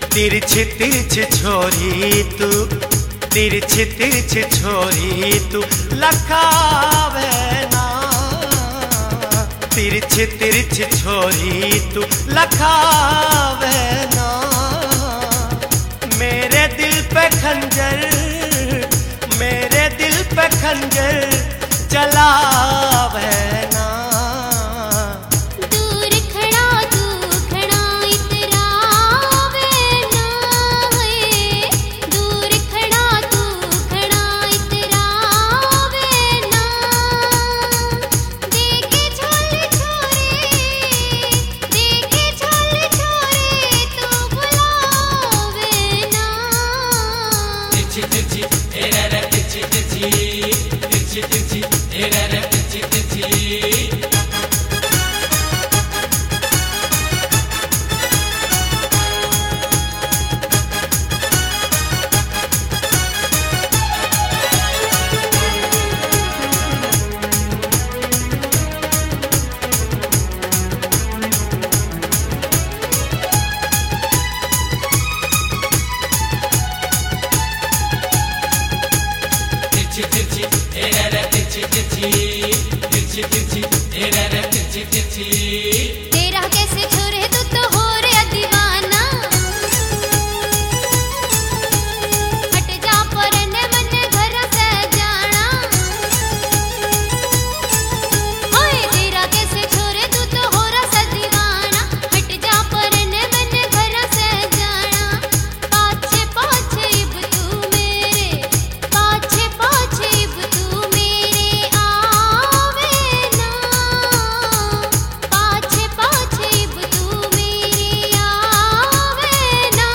तिरछी तिरछी छोरी तू, तिरछी तिरछी छोरी तू लखावे ना। तिरछी तिरछी छोरी तू लखावे ना। मेरे दिल पे खंजर, मेरे दिल पे खंजर चलावे ना। दूर खड़ा तू खड़ा इतरावे ना है। दूर खड़ा तू खड़ा इतरावे ना। देखे छोले छोरे, देखे छोले छोरे तू बुलावे ना। तिरछी तिरछी तेरा रे तिरछी तिरछी, तिरछी तिरछी तेरा रे तिरछी तिरछी। तिरछी तिरछी तेरा रे तिरछी तिरछी, तिरछी तिरछी तेरा रे तिरछी तिरछी। तेरा कैसे छोरे तू तो हो रे दीवाना। हट जा परने मने घर से जाना। ओए तेरा कैसे छोरे तू तो हो रा दीवाना। हट जा परने मने घर से जाना। पाछे पाछे इब तू मेरे, पाछे पाछे इब तू मेरे आवे ना। पाछे पाछे इब तू मेरे आवे ना।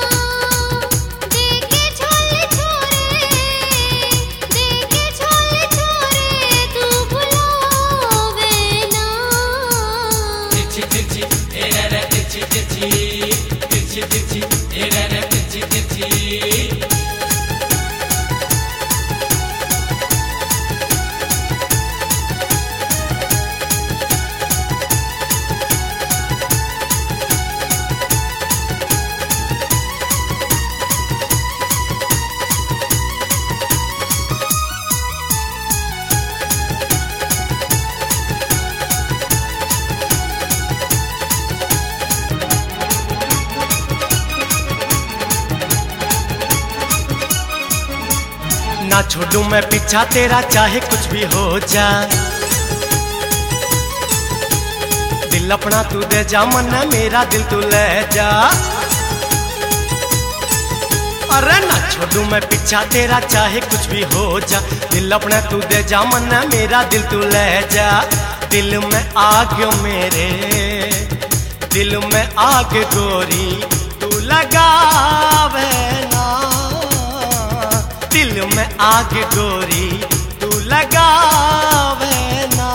देखे छोले छोरे, देखे छोले छोरे तू बुलावे ना। तिरछी तिरछी तेरा रे तिरछी तिरछी, तिरछी तिरछी तेरा रे तिरछी तिरछी। ना छोड़ू मैं पीछा तेरा चाहे कुछ भी हो जा। दिल अपना तू दे जा, मन मेरा दिल तू ले जा। अरे ना छोड़ू मैं पीछा तेरा चाहे कुछ भी हो जा। दिल अपना तू दे जा, मन मेरा दिल तू ले जा। दिल में आग मेरे, दिल में आग गोरी तू लगावे ना। दिल में आग गोरी तू लगावे ना।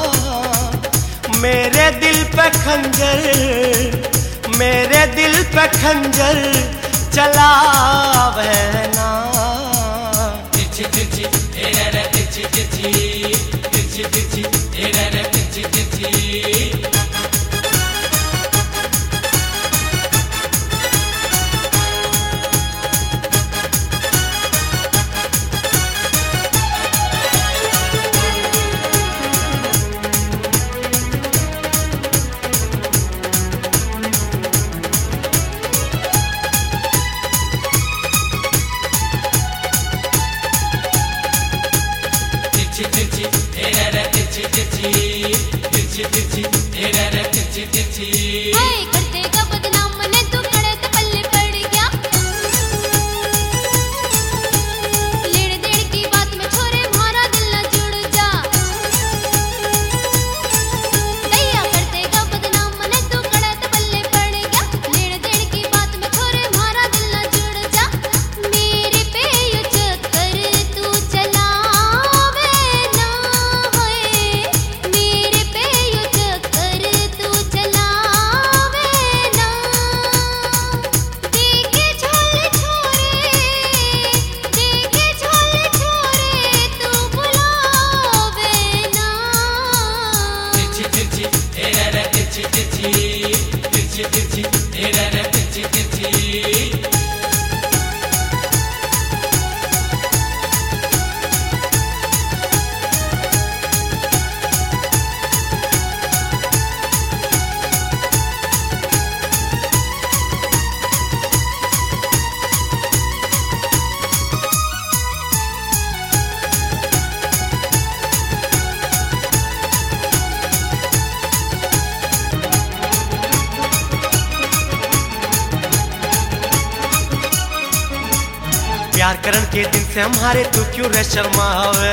मेरे दिल पे खंजर, मेरे दिल पे खंजर चलावे ना। तिरछी तिरछी तेरा रे तिरछी तिरछी, तिरछी तिरछी तेरा रे तिरछी तिरछी। प्यार करन के दिन से हमारे तू क्यों रे शर्मावे।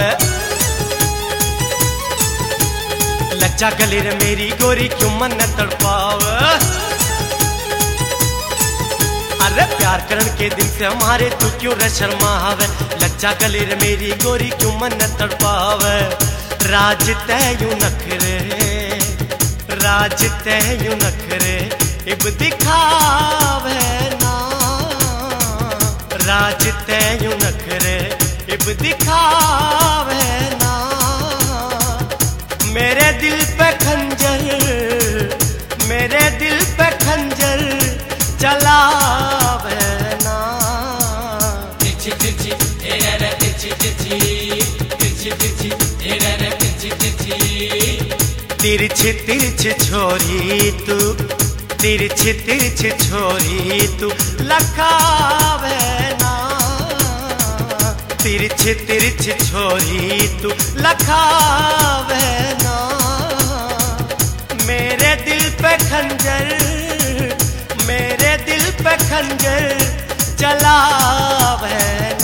लज्जा गले रे मेरी गोरी क्यों मन न तड़पावे। अरे प्यार करन के दिन से हमारे तू क्यों रे शर्मावे। लज्जा गले रे मेरी गोरी क्यों मन न तड़पावे। राज तय यूं नखरे, राज तय यूं नखरे इब दिखावे ना। राज तय यूं नखरे इब दिखावे ना। मेरे दिल पे खंजर, मेरे दिल पे खंजर चलावे ना। तिरछी तिरछी तेरा रे तिरछी तिरछी, तिरछी तिरछी तेरा रे तिरछी तिरछी। तिरछी तिरछी छोरी तू, तिरछी तिरछी छोरी तू लखावे ना। तिरछी तिरछी छोरी तू लखावे ना। मेरे दिल पे खंजर, मेरे दिल पे खंजर चलावे